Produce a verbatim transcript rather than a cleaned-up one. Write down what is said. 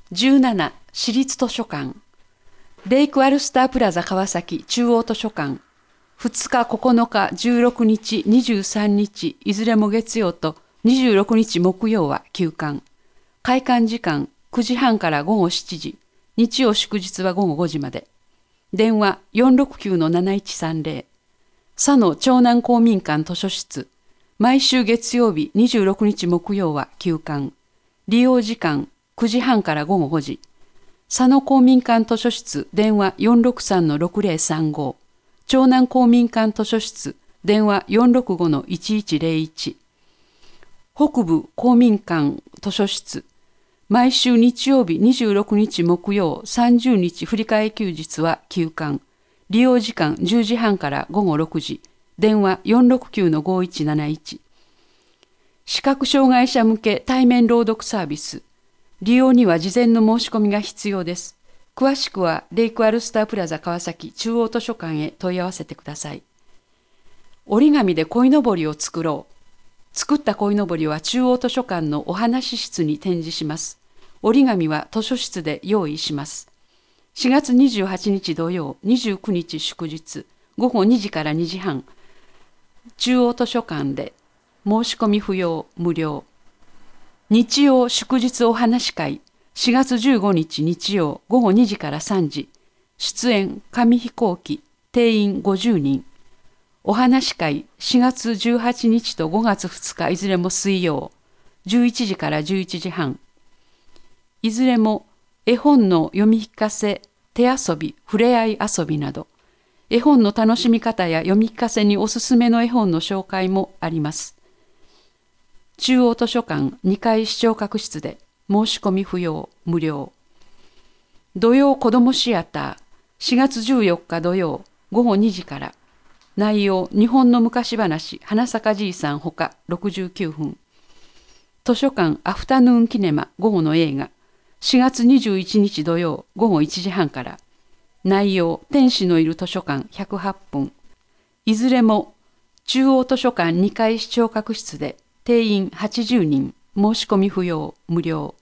じゅうなな市立図書館、レイクアルスタープラザ川崎中央図書館、ふつかここのかじゅうろくにちにじゅうさんにちいずれも月曜とにじゅうろくにち木曜は休館。開館時間くじはんからごごしちじ、日曜祝日はごごごじまで。電話 よんろくきゅうのなないちさんぜろ。佐野長南公民館図書室、毎週月曜日にじゅうろくにち木曜は休館。利用時間くじはんからごごごじ。佐野公民館図書室電話 よんろくさんのろくぜろさんご。長南公民館図書室電話 よんろくごのいちいちぜろいち。北部公民館図書室、毎週日曜日にじゅうろくにち木曜さんじゅうにち振り替え休日は休館。利用時間じゅうじはんからごごろくじ。電話 よんろくきゅうのごいちなないち。視覚障害者向け対面朗読サービス。利用には事前の申し込みが必要です。詳しくはレイクアルスタープラザ川崎中央図書館へ問い合わせてください。折り紙で鯉のぼりを作ろう。作った鯉のぼりは中央図書館のお話室に展示します。折り紙は図書室で用意します。しがつにじゅうはちにち土曜、にじゅうくにち祝日、ごごにじからにじはん、中央図書館で申し込み不要、無料。日曜祝日お話会、しがつじゅうごにち日曜ごごにじからさんじ、出演紙飛行機、定員ごじゅうにん。お話会しがつじゅうはちにちとごがつふつかいずれも水曜、じゅういちじからじゅういちじはん。いずれも絵本の読み聞かせ、手遊び、ふれあい遊びなど、絵本の楽しみ方や読み聞かせにおすすめの絵本の紹介もあります。中央図書館にかい視聴覚室で申し込み不要、無料。土曜子どもシアターしがつじゅうよっか土曜ごごにじから。内容日本の昔話花咲じいさんほかろくじゅうきゅうふん。図書館アフタヌーンキネマ午後の映画しがつにじゅういちにち土曜ごごいちじはんから。内容天使のいる図書館ひゃくはっぷん。いずれも中央図書館にかい視聴覚室で定員はちじゅうにん、申し込み不要、無料。